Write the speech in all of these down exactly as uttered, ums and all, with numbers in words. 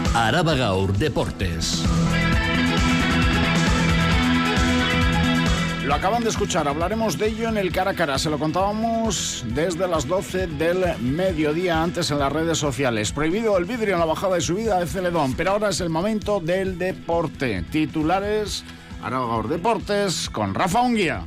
Araba Gaur Deportes. Lo acaban de escuchar, hablaremos de ello en el cara a cara. Se lo contábamos desde las doce del mediodía, antes en las redes sociales. Prohibido el vidrio en la bajada y subida de Celedón, pero ahora es el momento del deporte. Titulares, Araba Gaur Deportes, con Rafa Unguía.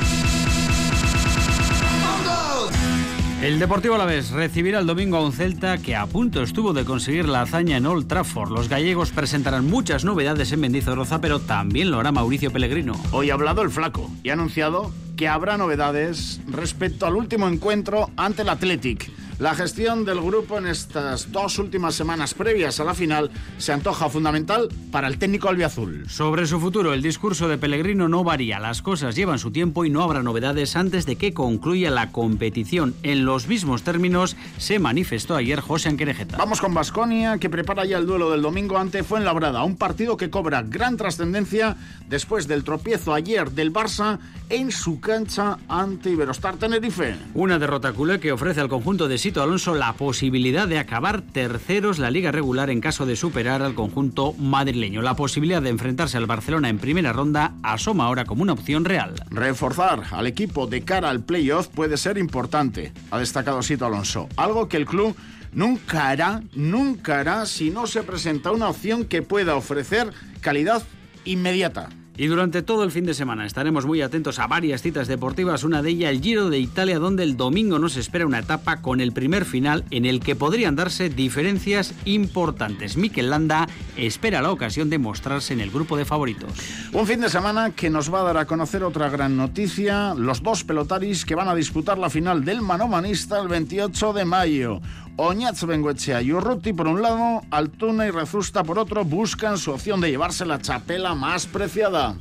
El Deportivo Alavés recibirá el domingo a un Celta que a punto estuvo de conseguir la hazaña en Old Trafford. Los gallegos presentarán muchas novedades en Mendizorroza, pero también lo hará Mauricio Pellegrino. Hoy ha hablado el Flaco y ha anunciado que habrá novedades respecto al último encuentro ante el Athletic. La gestión del grupo en estas dos últimas semanas previas a la final se antoja fundamental para el técnico albiazul. Sobre su futuro, el discurso de Pellegrino no varía. Las cosas llevan su tiempo y no habrá novedades antes de que concluya la competición. En los mismos términos se manifestó ayer José Anquerejeta. Vamos con Baskonia, que prepara ya el duelo del domingo ante Fuenlabrada, un partido que cobra gran trascendencia después del tropiezo ayer del Barça en su cancha ante Iberostar Tenerife. Una derrota culé que ofrece al conjunto de Sito Alonso la posibilidad de acabar terceros la liga regular en caso de superar al conjunto madrileño. La posibilidad de enfrentarse al Barcelona en primera ronda asoma ahora como una opción real. Reforzar al equipo de cara al playoff puede ser importante, ha destacado Sito Alonso, algo que el club nunca hará, nunca hará si no se presenta una opción que pueda ofrecer calidad inmediata. Y durante todo el fin de semana estaremos muy atentos a varias citas deportivas, una de ellas el Giro de Italia, donde el domingo nos espera una etapa con el primer final en el que podrían darse diferencias importantes. Mikel Landa espera la ocasión de mostrarse en el grupo de favoritos. Un fin de semana que nos va a dar a conocer otra gran noticia, los dos pelotaris que van a disputar la final del manomanista el veintiocho de mayo. Oñatz Bengoechea y Urruti por un lado, Altuna y Rezusta por otro, buscan su opción de llevarse la chapela más preciada.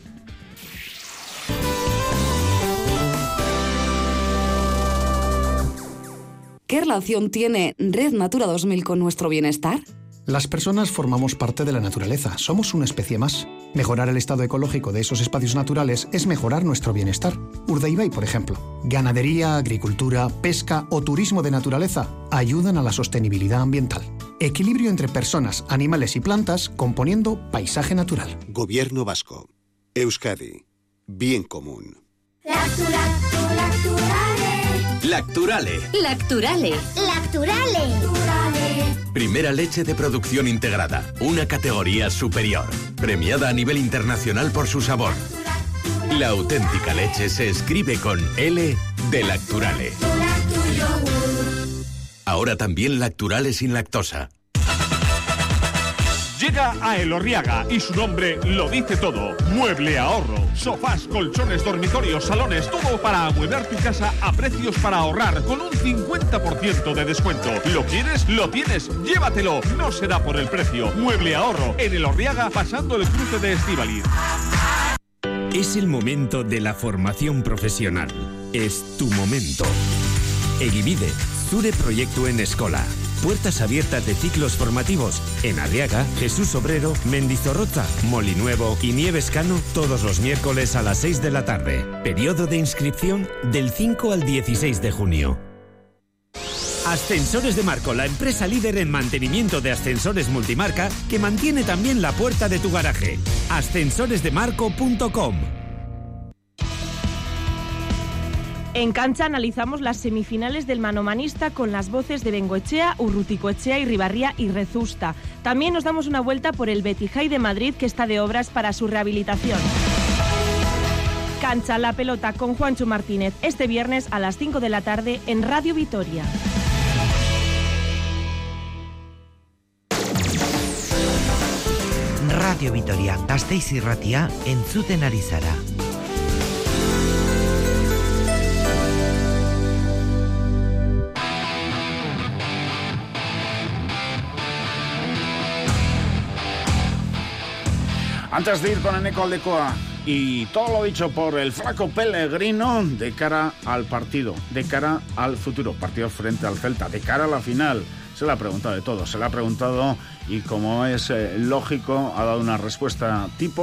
¿Qué relación tiene Red Natura dos mil con nuestro bienestar? Las personas formamos parte de la naturaleza, somos una especie más. Mejorar el estado ecológico de esos espacios naturales es mejorar nuestro bienestar. Urdaibai, por ejemplo. Ganadería, agricultura, pesca o turismo de naturaleza ayudan a la sostenibilidad ambiental. Equilibrio entre personas, animales y plantas componiendo paisaje natural. Gobierno vasco. Euskadi. Bien común. Lacturale. Lacturale. Lacturale. Lacturale. Primera leche de producción integrada, una categoría superior, premiada a nivel internacional por su sabor. La auténtica leche se escribe con L de Lacturale. Ahora también Lacturale sin lactosa. Llega a Elorriaga y su nombre lo dice todo. Mueble Ahorro. Sofás, colchones, dormitorios, salones, todo para amueblar tu casa a precios para ahorrar con un cincuenta por ciento de descuento. ¿Lo quieres? Lo tienes. Llévatelo. No será por el precio. Mueble Ahorro. En Elorriaga, pasando el cruce de Estíbaliz. Es el momento de la formación profesional. Es tu momento. Egibide, zure proiektuen eskola. Puertas abiertas de ciclos formativos en Arriaga, Jesús Obrero, Mendizorroza, Molinuevo y Nieves Cano todos los miércoles a las seis de la tarde. Periodo de inscripción del cinco al dieciséis de junio. Ascensores de Marco, la empresa líder en mantenimiento de ascensores multimarca que mantiene también la puerta de tu garaje. ascensores de marco punto com. En Cancha analizamos las semifinales del manomanista con las voces de Bengoechea, Urruticoechea, Irribarría y Rezusta. También nos damos una vuelta por el Betijay de Madrid, que está de obras para su rehabilitación. Cancha, la pelota con Juancho Martínez, este viernes a las cinco de la tarde en Radio Vitoria. Radio Vitoria, Gasteiz irratia, entzuten ari zara. Antes de ir con Eneko Aldekoa y todo lo dicho por el Flaco Pellegrino de cara al partido, de cara al futuro partido frente al Celta, de cara a la final, se le ha preguntado de todo, se le ha preguntado y como es eh, lógico ha dado una respuesta tipo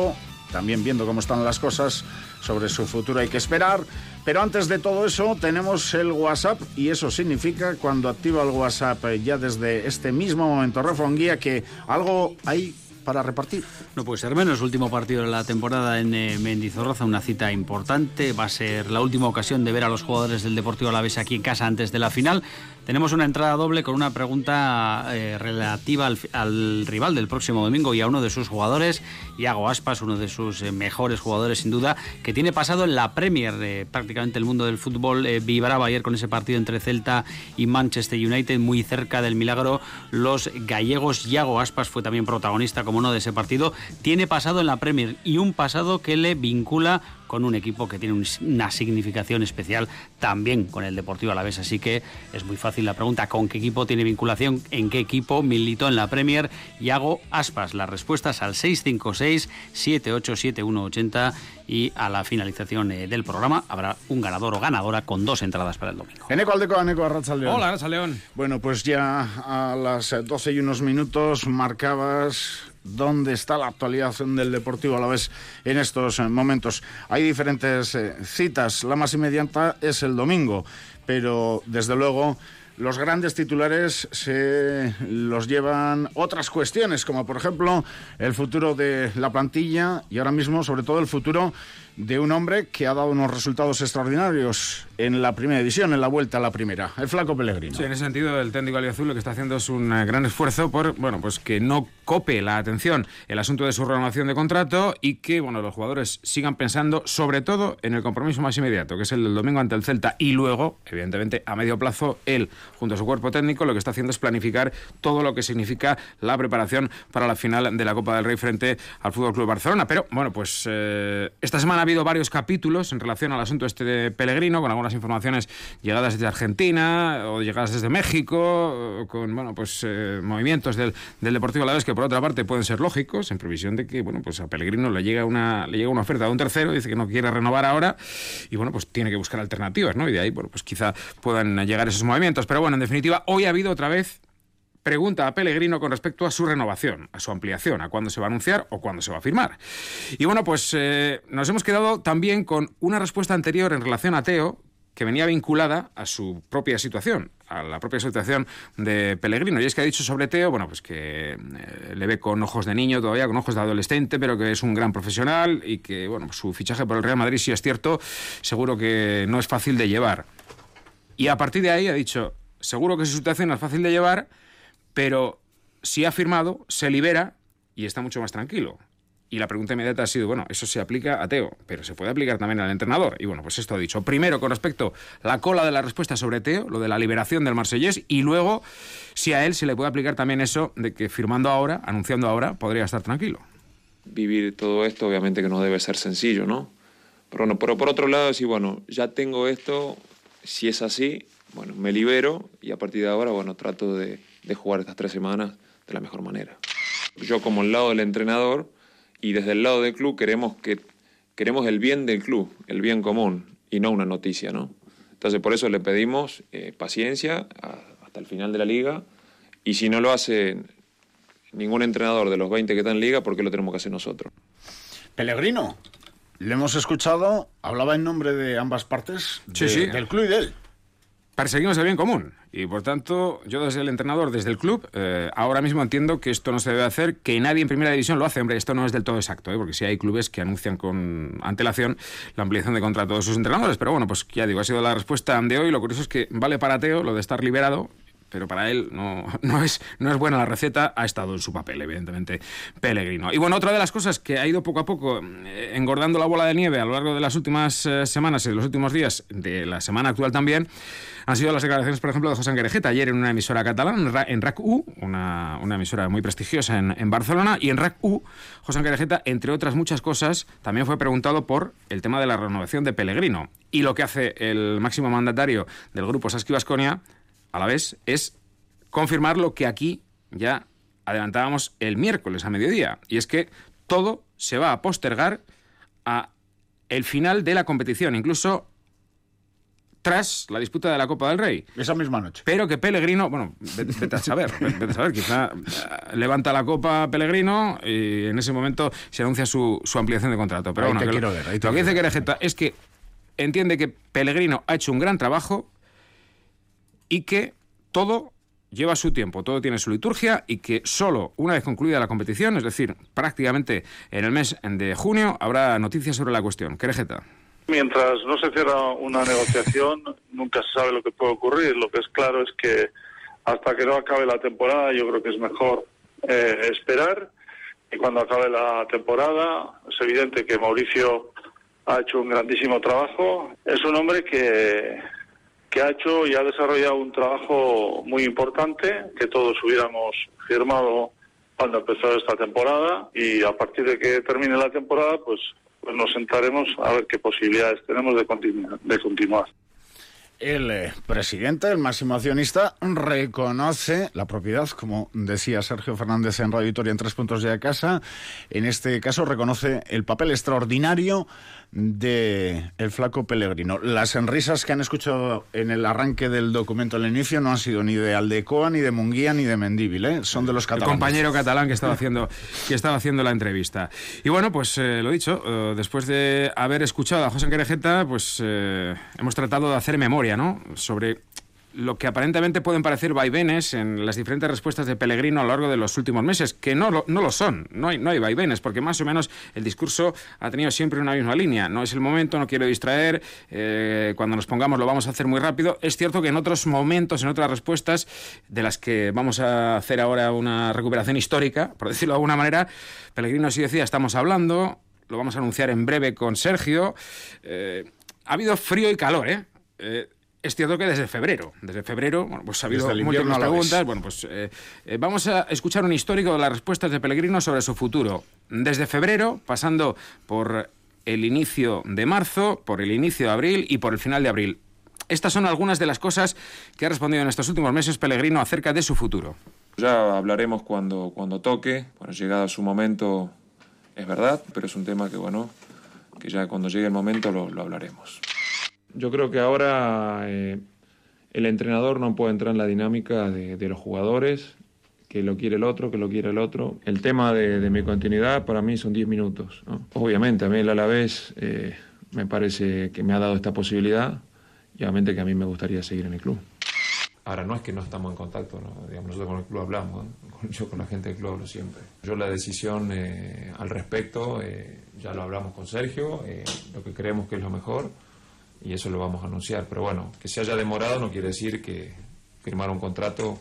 también viendo cómo están las cosas, sobre su futuro hay que esperar. Pero antes de todo eso tenemos el WhatsApp, y eso significa, cuando activa el WhatsApp ya desde este mismo momento, Rafa Onguía, que algo hay para repartir. No puede ser menos. Último partido de la temporada en eh, Mendizorroza, una cita importante. Va a ser la última ocasión de ver a los jugadores del Deportivo Alavés aquí en casa antes de la final. Tenemos una entrada doble con una pregunta eh, relativa al, al rival del próximo domingo y a uno de sus jugadores, Iago Aspas, uno de sus eh, mejores jugadores sin duda, que tiene pasado en la Premier. Eh, prácticamente el mundo del fútbol eh, vibraba ayer con ese partido entre Celta y Manchester United, muy cerca del milagro. Los gallegos, Iago Aspas fue también protagonista, como no, de ese partido. Tiene pasado en la Premier, y un pasado que le vincula con un equipo que tiene un, una significación especial también con el Deportivo Alavés. Así que es muy fácil la pregunta: ¿con qué equipo tiene vinculación? ¿En qué equipo militó en la Premier Iago Aspas? Las respuestas al seis cinco seis, siete ocho siete uno ocho cero, y a la finalización eh, del programa habrá un ganador o ganadora con dos entradas para el domingo. Eneco Aldeco, Eneco Arratsaldeon. Hola, Arratsaldeon. Bueno, pues ya a las doce y unos minutos marcabas dónde está la actualidad del Deportivo Alavés en estos momentos. Hay diferentes eh, citas, la más inmediata es el domingo, pero desde luego los grandes titulares se los llevan otras cuestiones, como por ejemplo el futuro de la plantilla y ahora mismo sobre todo el futuro de un hombre que ha dado unos resultados extraordinarios en la primera división, en la vuelta a la primera, el Flaco Pellegrino. Sí, en ese sentido el técnico albiazul lo que está haciendo es un gran esfuerzo por, bueno, pues que no cope la atención el asunto de su renovación de contrato, y que, bueno, los jugadores sigan pensando sobre todo en el compromiso más inmediato, que es el del domingo ante el Celta, y luego, evidentemente, a medio plazo, él, junto a su cuerpo técnico, lo que está haciendo es planificar todo lo que significa la preparación para la final de la Copa del Rey frente al F C Barcelona. Pero, bueno, pues eh, esta semana ha habido varios capítulos en relación al asunto este de Pellegrino, con algunas informaciones llegadas desde Argentina o llegadas desde México, con, bueno, pues eh, movimientos del, del Deportivo Alavés que por otra parte pueden ser lógicos, en previsión de que, bueno, pues a Pellegrino le llega una le llega una oferta de un tercero, dice que no quiere renovar ahora y, bueno, pues tiene que buscar alternativas, ¿no? Y de ahí, bueno, pues quizá puedan llegar esos movimientos. Pero bueno, en definitiva, hoy ha habido otra vez pregunta a Pellegrino con respecto a su renovación, a su ampliación, a cuándo se va a anunciar o cuándo se va a firmar. Y bueno, pues eh, nos hemos quedado también con una respuesta anterior en relación a Teo, que venía vinculada a su propia situación, a la propia situación de Pellegrino. Y es que ha dicho sobre Teo, bueno, pues que eh, le ve con ojos de niño todavía, con ojos de adolescente, pero que es un gran profesional y que, bueno, su fichaje por el Real Madrid, si es cierto, seguro que no es fácil de llevar. Y a partir de ahí ha dicho, seguro que su situación no es fácil de llevar, pero si ha firmado, se libera y está mucho más tranquilo. Y la pregunta inmediata ha sido, bueno, eso se aplica a Teo, pero se puede aplicar también al entrenador. Y bueno, pues esto ha dicho. Primero, con respecto a la cola de la respuesta sobre Teo, lo de la liberación del marsellés, y luego, si a él se le puede aplicar también eso de que firmando ahora, anunciando ahora, podría estar tranquilo. Vivir todo esto, obviamente que no debe ser sencillo, ¿no? Pero, no, pero por otro lado, sí, bueno, ya tengo esto, si es así, bueno, me libero y a partir de ahora, bueno, trato de, de jugar estas tres semanas de la mejor manera. Yo, como el lado del entrenador y desde el lado del club, queremos, que, queremos el bien del club, el bien común y no una noticia, ¿no? Entonces, por eso le pedimos eh, paciencia a, hasta el final de la liga, y si no lo hace ningún entrenador de los veinte que están en liga, ¿por qué lo tenemos que hacer nosotros? Pellegrino, le hemos escuchado, hablaba en nombre de ambas partes, sí, de, sí. del club y de él. Perseguimos el bien común y, por tanto, yo desde el entrenador, desde el club, eh, ahora mismo entiendo que esto no se debe hacer, que nadie en primera división lo hace. Hombre, esto no es del todo exacto, ¿eh? Porque sí hay clubes que anuncian con antelación la ampliación de contrato de sus entrenadores, pero bueno, pues ya digo, ha sido la respuesta de hoy. Lo curioso es que vale para Teo lo de estar liberado, pero para él no, no, es, no es buena la receta. Ha estado en su papel, evidentemente, Pellegrino. Y bueno, otra de las cosas que ha ido poco a poco eh, engordando la bola de nieve a lo largo de las últimas eh, semanas y de los últimos días, de la semana actual también, han sido las declaraciones, por ejemplo, de José Anquerejeta ayer en una emisora catalana, en R A C U, una, una emisora muy prestigiosa en, en Barcelona, y en R A C U, José Anquerejeta, entre otras muchas cosas, también fue preguntado por el tema de la renovación de Pellegrino. Y lo que hace el máximo mandatario del grupo Saski Baskonia, a la vez, es confirmar lo que aquí ya adelantábamos el miércoles a mediodía, y es que todo se va a postergar a el final de la competición, incluso tras la disputa de la Copa del Rey. Esa misma noche. Pero que Pellegrino, bueno, vete, vete a saber, vete a saber, quizá levanta la Copa Pellegrino y en ese momento se anuncia su, su ampliación de contrato. Pero ahí bueno, te que quiero lo, ver, ahí te lo que dice ver. Querejeta es que entiende que Pellegrino ha hecho un gran trabajo y que todo lleva su tiempo, todo tiene su liturgia y que solo una vez concluida la competición, es decir, prácticamente en el mes de junio, habrá noticias sobre la cuestión. Querejeta. Mientras no se cierra una negociación, nunca se sabe lo que puede ocurrir. Lo que es claro es que hasta que no acabe la temporada, yo creo que es mejor eh, esperar. Y cuando acabe la temporada, es evidente que Mauricio ha hecho un grandísimo trabajo. Es un hombre que, que ha hecho y ha desarrollado un trabajo muy importante, que todos hubiéramos firmado cuando empezó esta temporada. Y a partir de que termine la temporada, pues... pues nos sentaremos a ver qué posibilidades tenemos de continuar. De continuar. El eh, presidente, el máximo accionista, reconoce la propiedad, como decía Sergio Fernández en Radio Vitoria en Tres Puntos de Casa. En este caso reconoce el papel extraordinario de el flaco Pellegrino. Las sonrisas que han escuchado en el arranque del documento al inicio no han sido ni de Aldecoa, ni de Munguía, ni de Mendívil, ¿eh? Son de los catalanes. El compañero catalán que estaba haciendo, que estaba haciendo la entrevista. Y bueno, pues eh, lo dicho, eh, después de haber escuchado a José Querejeta, pues eh, hemos tratado de hacer memoria, ¿no?, sobre lo que aparentemente pueden parecer vaivenes en las diferentes respuestas de Pellegrino a lo largo de los últimos meses, que no lo, no lo son, no hay, no hay vaivenes, porque más o menos el discurso ha tenido siempre una misma línea. No es el momento, no quiero distraer, eh, cuando nos pongamos lo vamos a hacer muy rápido. Es cierto que en otros momentos, en otras respuestas, de las que vamos a hacer ahora una recuperación histórica, por decirlo de alguna manera, Pellegrino sí decía, estamos hablando, lo vamos a anunciar en breve con Sergio. Eh, ha habido frío y calor, ¿eh? eh Es cierto que desde febrero, desde febrero, bueno, pues ha habido múltiples preguntas. Bueno, pues eh, eh, vamos a escuchar un histórico de las respuestas de Pellegrino sobre su futuro. Desde febrero, pasando por el inicio de marzo, por el inicio de abril y por el final de abril. Estas son algunas de las cosas que ha respondido en estos últimos meses Pellegrino acerca de su futuro. Ya hablaremos cuando, cuando toque. Bueno, llegado su momento, es verdad, pero es un tema que, bueno, que ya cuando llegue el momento lo, lo hablaremos. Yo creo que ahora eh, el entrenador no puede entrar en la dinámica de, de los jugadores, que lo quiere el otro, que lo quiere el otro. El tema de, de mi continuidad para mí son diez minutos, ¿no? Obviamente a mí el Alavés eh, me parece que me ha dado esta posibilidad y obviamente que a mí me gustaría seguir en el club. Ahora no es que no estamos en contacto, ¿no? Digamos, nosotros con el club hablamos, ¿no? Yo con la gente del club hablo siempre. Yo la decisión eh, al respecto eh, ya lo hablamos con Sergio, eh, lo que creemos que es lo mejor. Y eso lo vamos a anunciar, pero bueno, que se haya demorado no quiere decir que firmar un contrato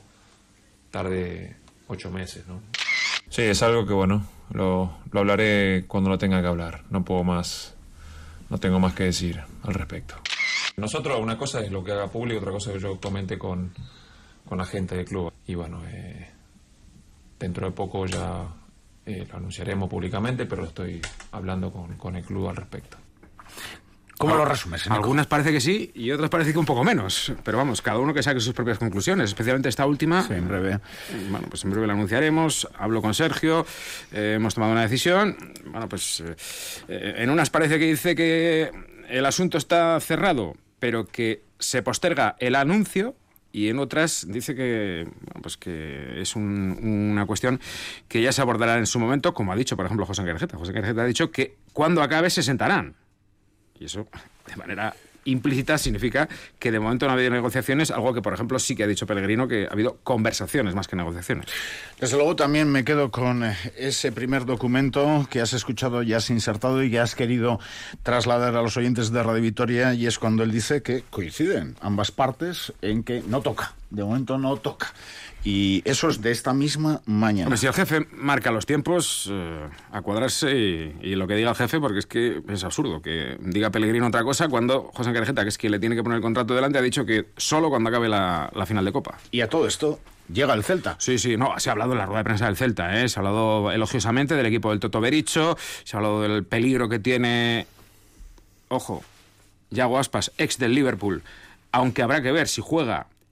tarde ocho meses, ¿no? Sí, es algo que bueno, lo, lo hablaré cuando lo tenga que hablar, no puedo más, no tengo más que decir al respecto. Nosotros, una cosa es lo que haga público, otra cosa es que yo comente con, con la gente del club. Y bueno, eh, dentro de poco ya eh, lo anunciaremos públicamente, pero estoy hablando con, con el club al respecto. ¿Cómo lo resumes? Algunas parece que sí y otras parece que un poco menos. Pero vamos, cada uno que saque sus propias conclusiones. Especialmente esta última. Sí, en breve. Bueno, pues en breve la anunciaremos. Hablo con Sergio. Eh, hemos tomado una decisión. Bueno, pues eh, en unas parece que dice que el asunto está cerrado, pero que se posterga el anuncio. Y en otras dice que, bueno, pues que es un, una cuestión que ya se abordará en su momento, como ha dicho, por ejemplo, José Querejeta. José Querejeta ha dicho que cuando acabe se sentarán. Y eso, de manera implícita, significa que de momento no ha habido negociaciones, algo que, por ejemplo, sí que ha dicho Pellegrino, que ha habido conversaciones más que negociaciones. Desde luego también me quedo con ese primer documento que has escuchado y has insertado y que has querido trasladar a los oyentes de Radio Vitoria, y es cuando él dice que coinciden ambas partes en que no toca, de momento no toca. Y eso es de esta misma mañana. Hombre, si el jefe marca los tiempos, eh, a cuadrarse y, y lo que diga el jefe, porque es que es absurdo que diga Pellegrino otra cosa cuando José Querejeta, que es quien le tiene que poner el contrato delante, ha dicho que solo cuando acabe la, la final de Copa. Y a todo esto llega el Celta. Sí, sí, no, se ha hablado en la rueda de prensa del Celta, ¿eh? Se ha hablado elogiosamente del equipo del Toto Bericho, se ha hablado del peligro que tiene, ojo, Yago Aspas, ex del Liverpool, aunque habrá que ver si juega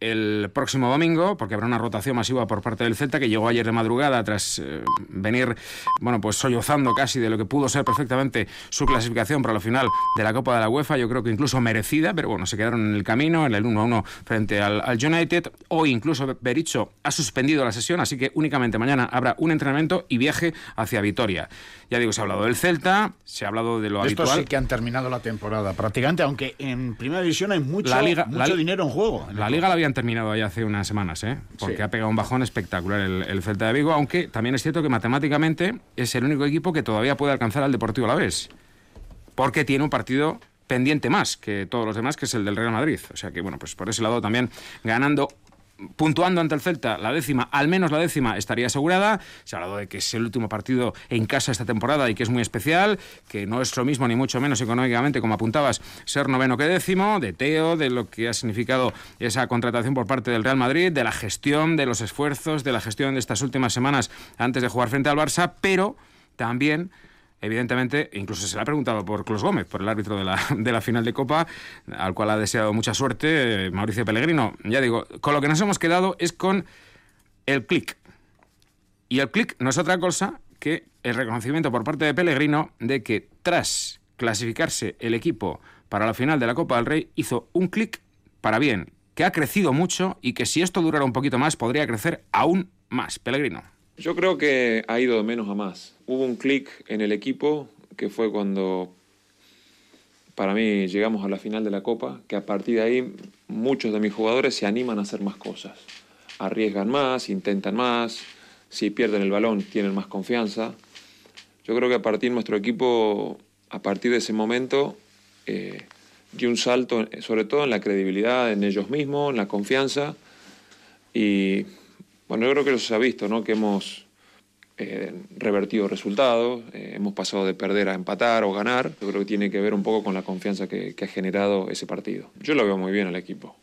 el próximo domingo, porque habrá una rotación masiva por parte del Celta, que llegó ayer de madrugada tras eh, venir, bueno, pues sollozando casi de lo que pudo ser perfectamente su clasificación para la final de la Copa de la UEFA, yo creo que incluso merecida, pero bueno, se quedaron en el camino, en el uno a uno frente al, al United. Hoy incluso Berizzo ha suspendido la sesión, así que únicamente mañana habrá un entrenamiento y viaje hacia Vitoria. Ya digo, se ha hablado del Celta, se ha hablado de lo de habitual. Estos sí que han terminado la temporada prácticamente, aunque en Primera División hay mucho, la Liga, mucho la, dinero en juego. En la Liga la habían terminado ya hace unas semanas, ¿eh? Porque sí. ha pegado un bajón espectacular el, el Celta de Vigo, aunque también es cierto que matemáticamente es el único equipo que todavía puede alcanzar al Deportivo Alavés, porque tiene un partido pendiente más que todos los demás, que es el del Real Madrid. O sea que, bueno, pues por ese lado también ganando, puntuando ante el Celta, la décima, al menos la décima estaría asegurada. Se ha hablado de que es el último partido en casa esta temporada y que es muy especial, que no es lo mismo ni mucho menos económicamente, como apuntabas, ser noveno que décimo, de Teo, de lo que ha significado esa contratación por parte del Real Madrid, de la gestión, de los esfuerzos, de la gestión de estas últimas semanas antes de jugar frente al Barça, pero también, evidentemente, incluso se le ha preguntado por Clos Gómez, por el árbitro de la, de la final de Copa, al cual ha deseado mucha suerte, Mauricio Pellegrino. Ya digo, con lo que nos hemos quedado es con el clic. Y el clic no es otra cosa que el reconocimiento por parte de Pellegrino de que tras clasificarse el equipo para la final de la Copa del Rey, hizo un clic para bien, que ha crecido mucho y que si esto durara un poquito más podría crecer aún más. Pellegrino. Yo creo que ha ido de menos a más. Hubo un clic en el equipo que fue cuando, para mí, llegamos a la final de la Copa, que a partir de ahí muchos de mis jugadores se animan a hacer más cosas. Arriesgan más, intentan más, si pierden el balón tienen más confianza. Yo creo que a partir de nuestro equipo, a partir de ese momento, eh, dio un salto, sobre todo en la credibilidad, en ellos mismos, en la confianza. Y bueno, yo creo que eso se ha visto, ¿no? Que hemos eh, revertido resultados, eh, hemos pasado de perder a empatar o ganar. Yo creo que tiene que ver un poco con la confianza que, que ha generado ese partido. Yo lo veo muy bien al equipo.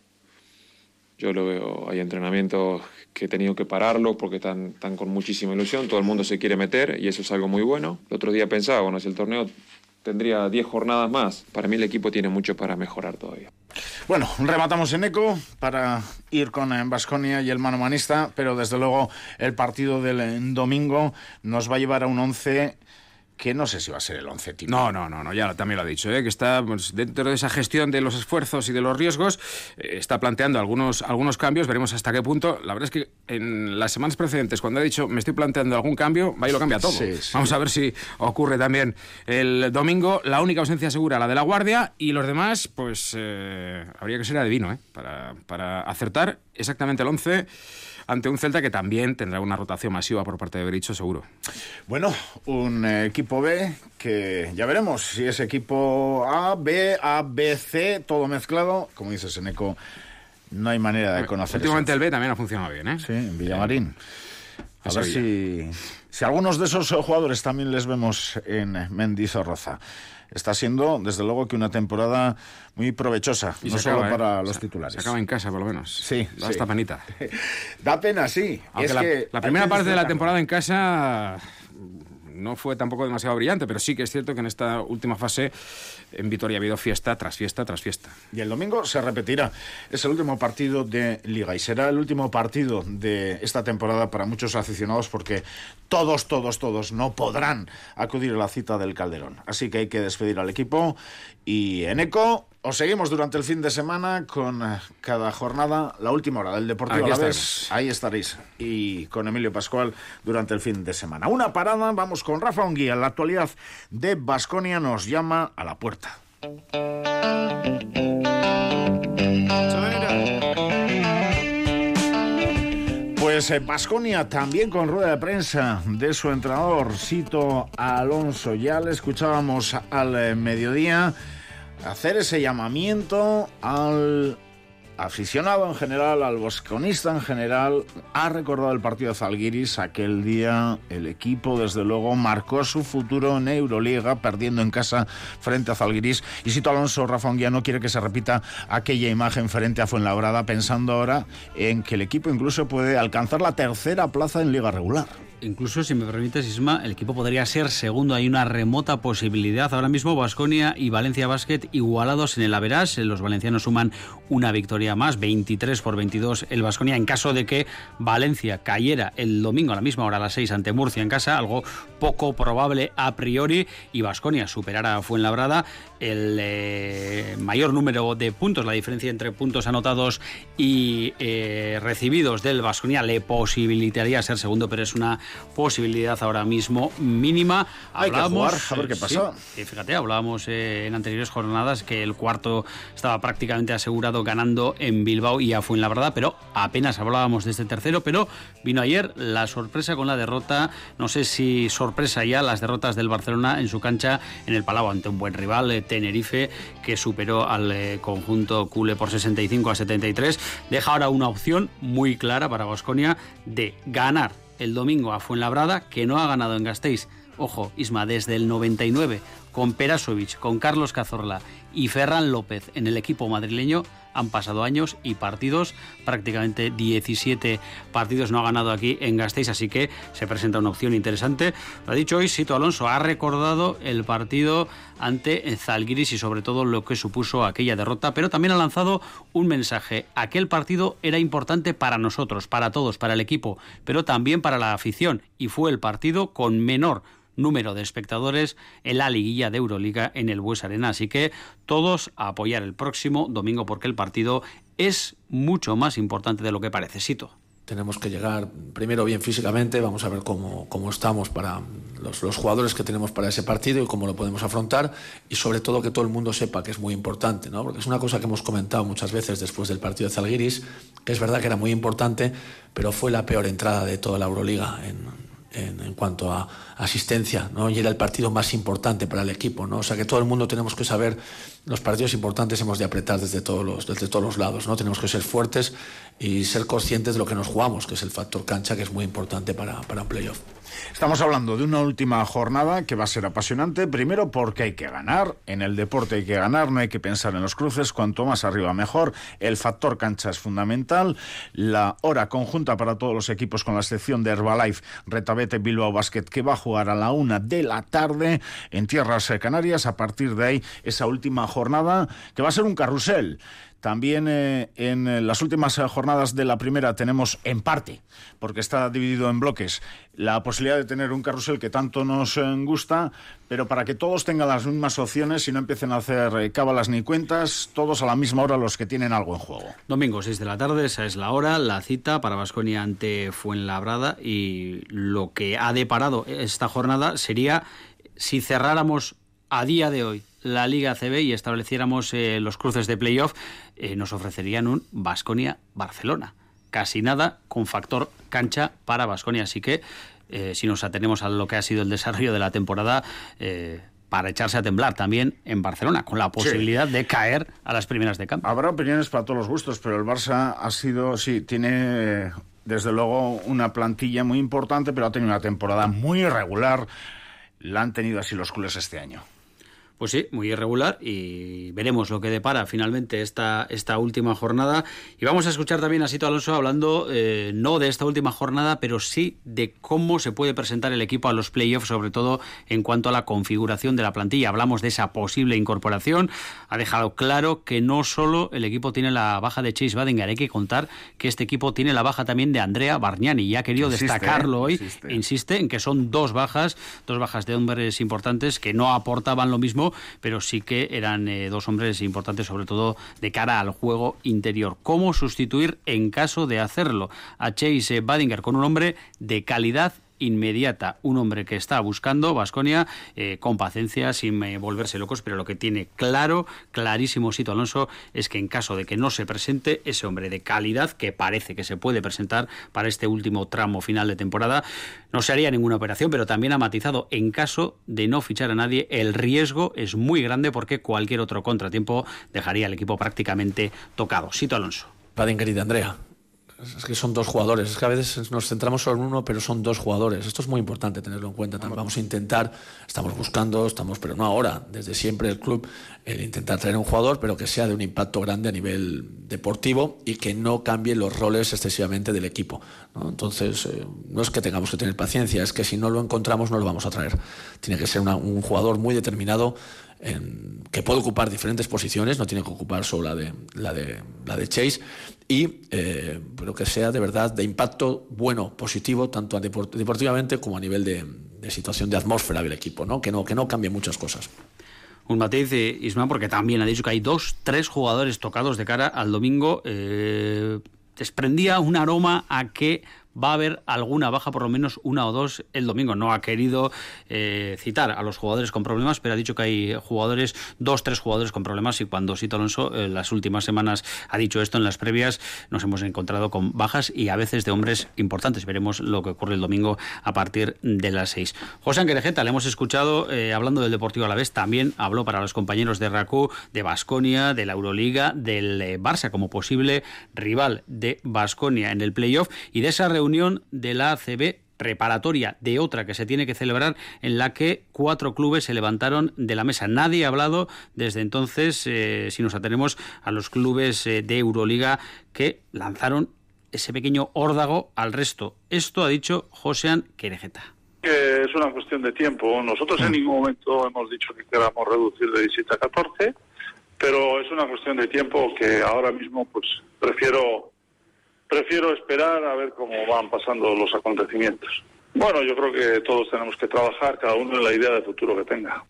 Yo lo veo, hay entrenamientos que he tenido que pararlos porque están, están con muchísima ilusión, todo el mundo se quiere meter y eso es algo muy bueno. El otro día pensaba, bueno, si el torneo tendría diez jornadas más, para mí el equipo tiene mucho para mejorar todavía. Bueno, rematamos en eco para ir con Baskonia y el manomanista, pero desde luego el partido del domingo nos va a llevar a un once que no sé si va a ser el once tipo. No, no, no, no, ya también lo ha dicho, ¿eh? Que está pues, dentro de esa gestión de los esfuerzos y de los riesgos, eh, está planteando algunos, algunos cambios, veremos hasta qué punto. La verdad es que en las semanas precedentes, cuando ha dicho me estoy planteando algún cambio, va y lo cambia todo. Sí, sí. Vamos a ver si ocurre también el domingo. La única ausencia segura, la de la Guardia, y los demás, pues eh, habría que ser adivino, ¿eh? Para, para acertar exactamente el once ante un Celta que también tendrá una rotación masiva por parte de Berizzo, seguro. Bueno, un eh, equipo B que ya veremos si es equipo A, B, A, B, C, todo mezclado. Como dices, Eneco, no hay manera de conocer. Últimamente eso. El B también ha funcionado bien, ¿eh? Sí, en Villamarín. A Esa ver si, si algunos de esos jugadores también les vemos en Mendizorroza. Está siendo, desde luego, que una temporada muy provechosa, y no se solo acaba, para ¿eh? los se, titulares. Se acaba en casa, por lo menos. Sí, da sí. esta penita. Da pena, sí. Aunque es la, que la primera parte de la disfrutar. temporada en casa no fue tampoco demasiado brillante, pero sí que es cierto que en esta última fase en Vitoria ha habido fiesta tras fiesta tras fiesta. Y el domingo se repetirá. Es el último partido de Liga y será el último partido de esta temporada para muchos aficionados porque todos, todos, todos no podrán acudir a la cita del Calderón. Así que hay que despedir al equipo y en eco os seguimos durante el fin de semana con cada jornada, la última hora del Deportivo Alavés. Ahí estaréis. Y con Emilio Pascual durante el fin de semana. Una parada, vamos con Rafa Unguía. La actualidad de Baskonia nos llama a la puerta. Pues Baskonia también con rueda de prensa de su entrenador Sito Alonso. Ya le escuchábamos al eh, mediodía hacer ese llamamiento al aficionado en general, al basconista en general. Ha recordado el partido de Zalgiris. Aquel día el equipo, desde luego, marcó su futuro en Euroliga, perdiendo en casa frente a Zalgiris. Y Sito Alonso, Rafa Unguía, no quiere que se repita aquella imagen frente a Fuenlabrada, pensando ahora en que el equipo incluso puede alcanzar la tercera plaza en Liga regular. incluso, si me permites, Isma, el equipo podría ser segundo. Hay una remota posibilidad. Ahora mismo Baskonia y Valencia Basket igualados en el average. Los valencianos suman una victoria más, veintitrés por veintidós el Baskonia. En caso de que Valencia cayera el domingo a la misma hora, a las seis, ante Murcia en casa, algo poco probable a priori, y Baskonia superara a Fuenlabrada, el eh, mayor número de puntos, la diferencia entre puntos anotados y eh, recibidos del Baskonia le posibilitaría ser segundo, pero es una posibilidad ahora mismo mínima. Hay hablábamos, que jugar, a ver qué pasa. Sí, fíjate, hablábamos eh, en anteriores jornadas que el cuarto estaba prácticamente asegurado ganando en Bilbao y a Fuenlabrada, pero apenas hablábamos de este tercero, pero vino ayer la sorpresa con la derrota, no sé si sorpresa ya, las derrotas del Barcelona en su cancha en el Palau ante un buen rival, eh, Tenerife, que superó al eh, conjunto culé por sesenta y cinco a setenta y tres. Deja ahora una opción muy clara para Baskonia de ganar el domingo a Fuenlabrada, que no ha ganado en Gasteiz. Ojo, Isma, desde el noventa y nueve, con Perasovic, con Carlos Cazorla y Ferran López en el equipo madrileño, han pasado años y partidos, prácticamente diecisiete partidos no ha ganado aquí en Gasteiz, así que se presenta una opción interesante. Lo ha dicho hoy Sito Alonso, ha recordado el partido ante Zalgiris y sobre todo lo que supuso aquella derrota, pero también ha lanzado un mensaje. Aquel partido era importante para nosotros, para todos, para el equipo, pero también para la afición, y fue el partido con menor número de espectadores en la liguilla de Euroliga en el Bues Arena, así que todos a apoyar el próximo domingo porque el partido es mucho más importante de lo que parece. Sito. Tenemos que llegar primero bien físicamente, vamos a ver cómo, cómo estamos para los, los jugadores que tenemos para ese partido y cómo lo podemos afrontar, y sobre todo que todo el mundo sepa que es muy importante, ¿no? Porque es una cosa que hemos comentado muchas veces después del partido de Zalgiris, que es verdad que era muy importante, pero fue la peor entrada de toda la Euroliga en En, en cuanto a asistencia, ¿no? Y era el partido más importante para el equipo, ¿no? O sea que todo el mundo tenemos que saber, los partidos importantes hemos de apretar desde todos los, desde todos los lados, ¿no? Tenemos que ser fuertes y ser conscientes de lo que nos jugamos, que es el factor cancha, que es muy importante para, para un playoff. Estamos hablando de una última jornada que va a ser apasionante, primero porque hay que ganar, en el deporte hay que ganar, no hay que pensar en los cruces, cuanto más arriba mejor, el factor cancha es fundamental, la hora conjunta para todos los equipos con la excepción de Herbalife, Retabete Bilbao Basket, que va a jugar a la una de la tarde en tierras canarias. A partir de ahí, esa última jornada que va a ser un carrusel. También eh, en las últimas jornadas de la primera tenemos en parte, porque está dividido en bloques, la posibilidad de tener un carrusel que tanto nos eh, gusta, pero para que todos tengan las mismas opciones y no empiecen a hacer eh, cábalas ni cuentas, todos a la misma hora los que tienen algo en juego. Domingo, seis de la tarde, esa es la hora, la cita para Baskonia ante Fuenlabrada, y lo que ha deparado esta jornada sería, si cerráramos a día de hoy la Liga A C B y estableciéramos eh, los cruces de playoff, eh, nos ofrecerían un Baskonia-Barcelona. Casi nada con factor cancha para Baskonia. Así que, eh, si nos atenemos a lo que ha sido el desarrollo de la temporada, eh, para echarse a temblar también en Barcelona, con la posibilidad sí. de caer a las primeras de campo. Habrá opiniones para todos los gustos, pero el Barça ha sido, sí, tiene desde luego una plantilla muy importante, pero ha tenido una temporada muy irregular. La han tenido así los culés este año. Pues sí, muy irregular, y veremos lo que depara finalmente esta, esta última jornada. Y vamos a escuchar también a Sito Alonso hablando eh, no de esta última jornada, pero sí de cómo se puede presentar el equipo a los playoffs, sobre todo en cuanto a la configuración de la plantilla. Hablamos de esa posible incorporación. Ha dejado claro que no solo el equipo tiene la baja de Chase Badinger, hay que contar que este equipo tiene la baja también de Andrea Bargnani, y ha querido insiste, destacarlo hoy. Insiste. insiste en que son dos bajas, dos bajas de hombres importantes que no aportaban lo mismo, pero sí que eran eh, dos hombres importantes, sobre todo de cara al juego interior. ¿Cómo sustituir, en caso de hacerlo, a Chase Badinger con un hombre de calidad inmediata, un hombre que está buscando Baskonia eh, con paciencia, sin eh, volverse locos, pero lo que tiene claro, clarísimo Sito Alonso, es que en caso de que no se presente ese hombre de calidad, que parece que se puede presentar para este último tramo final de temporada, no se haría ninguna operación, pero también ha matizado, en caso de no fichar a nadie, el riesgo es muy grande porque cualquier otro contratiempo dejaría al equipo prácticamente tocado. Sito Alonso. Badinger y de Andrea. Es que son dos jugadores, es que a veces nos centramos solo en uno, pero son dos jugadores. Esto es muy importante tenerlo en cuenta. Vamos a intentar, estamos buscando, estamos, pero no ahora, desde siempre el club, el intentar traer un jugador, pero que sea de un impacto grande a nivel deportivo y que no cambie los roles excesivamente del equipo, ¿no? Entonces, eh, no es que tengamos que tener paciencia, es que si no lo encontramos no lo vamos a traer. Tiene que ser una, un jugador muy determinado, en, que puede ocupar diferentes posiciones, no tiene que ocupar solo la de, la de, la de Chase, y eh, pero que sea de verdad de impacto bueno, positivo, tanto deport- deportivamente como a nivel de, de situación de atmósfera del equipo, ¿no? Que no, que no cambie muchas cosas. Un matiz, eh, Isma, porque también ha dicho que hay dos, tres jugadores tocados de cara al domingo. Eh, desprendía un aroma a que va a haber alguna baja, por lo menos una o dos el domingo. No ha querido eh, citar a los jugadores con problemas, pero ha dicho que hay jugadores, dos, tres jugadores con problemas, y cuando Sito Alonso en eh, las últimas semanas ha dicho esto en las previas, nos hemos encontrado con bajas y a veces de hombres importantes. Veremos lo que ocurre el domingo a partir de las seis. José Querejeta, le hemos escuchado eh, hablando del Deportivo Alavés, también habló para los compañeros de R A C U, de Baskonia, de la Euroliga, del eh, Barça como posible rival de Baskonia en el playoff, y de esa reunión de la A C B preparatoria de otra que se tiene que celebrar, en la que cuatro clubes se levantaron de la mesa. Nadie ha hablado desde entonces, eh, si nos atenemos a los clubes eh, de Euroliga que lanzaron ese pequeño órdago al resto. Esto ha dicho Josean Querejeta. Que es una cuestión de tiempo. Nosotros en ningún momento hemos dicho que queramos reducir de diecisiete a catorce, pero es una cuestión de tiempo que ahora mismo pues prefiero prefiero esperar a ver cómo van pasando los acontecimientos. Bueno, yo creo que todos tenemos que trabajar, cada uno en la idea de futuro que tenga.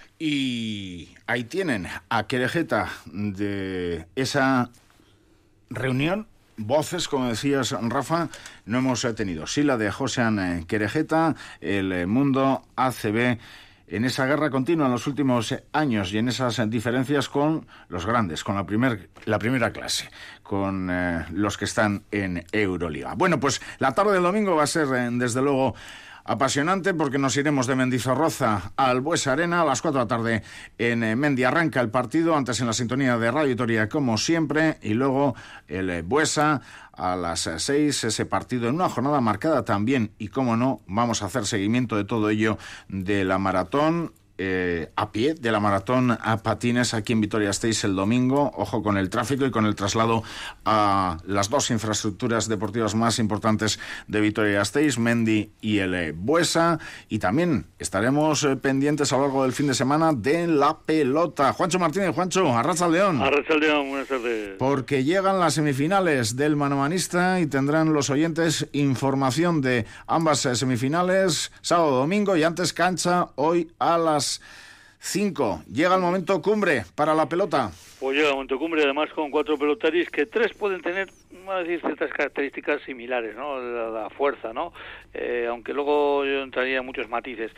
Y ahí tienen a Querejeta de esa reunión. Voces, como decías, Rafa, no hemos tenido. Sí, la de Josean Querejeta, el mundo A C B, en esa guerra continua en los últimos años y en esas diferencias con los grandes, con la, primer, la primera clase, con eh, los que están en Euroliga. Bueno, pues la tarde del domingo va a ser, eh, desde luego, apasionante, porque nos iremos de Mendizorroza al Buesa Arena a las cuatro de la tarde en eh, Mendi. Arranca el partido, antes en la sintonía de Radio Vitoria, como siempre, y luego el eh, Buesa a las seis, ese partido en una jornada marcada también, y cómo no, vamos a hacer seguimiento de todo ello de la maratón eh, a pie, de la maratón a patines aquí en Vitoria-Gasteiz el domingo. Ojo con el tráfico y con el traslado a las dos infraestructuras deportivas más importantes de Vitoria-Gasteiz, Mendi y el eh, Buesa. Y también estaremos eh, pendientes a lo largo del fin de semana de la pelota. Juancho Martínez, Juancho, Arratsaldeon. Arratsaldeon, buenas tardes. Porque llegan las semifinales del manomanista y tendrán los oyentes información de ambas eh, semifinales, sábado, domingo, y antes cancha hoy a las cinco. Llega el momento cumbre para la pelota. Pues llega el momento cumbre, además con cuatro pelotaris que tres pueden tener, vamos a decir, ciertas características similares, ¿no? La, la fuerza, ¿no? Eh, aunque luego yo entraría en muchos matices.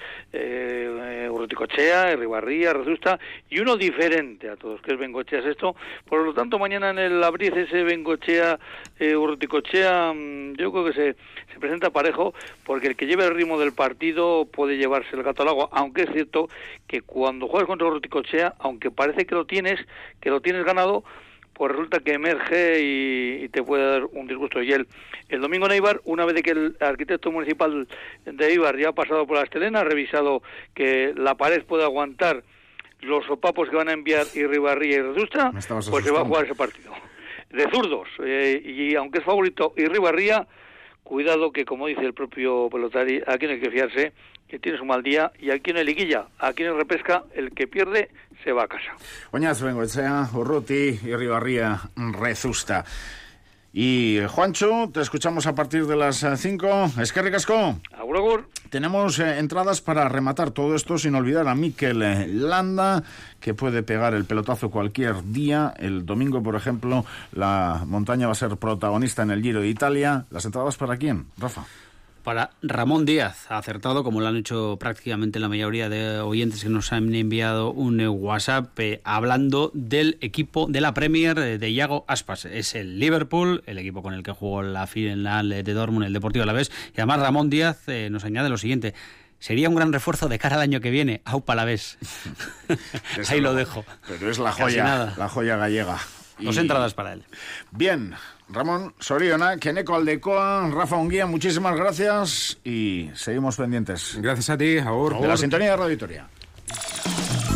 Eh, Urruticoechea, Ribarría, Rezusta, y uno diferente a todos, que es Bengoechea Sexto. Por lo tanto, mañana en el Abriz ese Bengoechea, eh, Urruticoechea, yo creo que se, se presenta parejo, porque el que lleve el ritmo del partido puede llevarse el gato al agua, aunque es cierto que cuando juegas contra Urruticoechea, aunque parece que lo tienes, que lo tienes ganado, pues resulta que emerge y, y te puede dar un disgusto. Y el, el domingo en Eibar, una vez que el arquitecto municipal de Eibar ya ha pasado por la estelena, ha revisado que la pared puede aguantar los sopapos que van a enviar Irribarría y Rezusta, pues se va a jugar ese partido. De zurdos, eh, y aunque es favorito Irribarría, cuidado que, como dice el propio pelotari, aquí no hay que fiarse, que tienes un mal día, y aquí no hay liguilla, aquí no hay repesca, el que pierde se va a casa. Oñaz Bengoechea, Urruti y Ribarría, Rezusta. Y Juancho, te escuchamos a partir de las cinco. Eskerrik asko. Agur, agur. Tenemos eh, entradas para rematar todo esto, sin olvidar a Mikel eh, Landa, que puede pegar el pelotazo cualquier día. El domingo, por ejemplo, la montaña va a ser protagonista en el Giro de Italia. ¿Las entradas para quién, Rafa? Para Ramón Díaz, acertado, como lo han hecho prácticamente la mayoría de oyentes que nos han enviado un WhatsApp, eh, hablando del equipo de la Premier eh, de Iago Aspas. Es el Liverpool, el equipo con el que jugó la final de Dortmund, el Deportivo Alavés. Y además Ramón Díaz eh, nos añade lo siguiente: sería un gran refuerzo de cara al año que viene. Aupa Alavés. Ahí lo dejo. Pero es la joya, la joya gallega. Dos entradas para él. Bien, Ramón Soriona, Keneko Aldecoa, Rafa Unguía, muchísimas gracias y seguimos pendientes. Gracias a ti, Agur. De la sintonía de Radio Vitoria.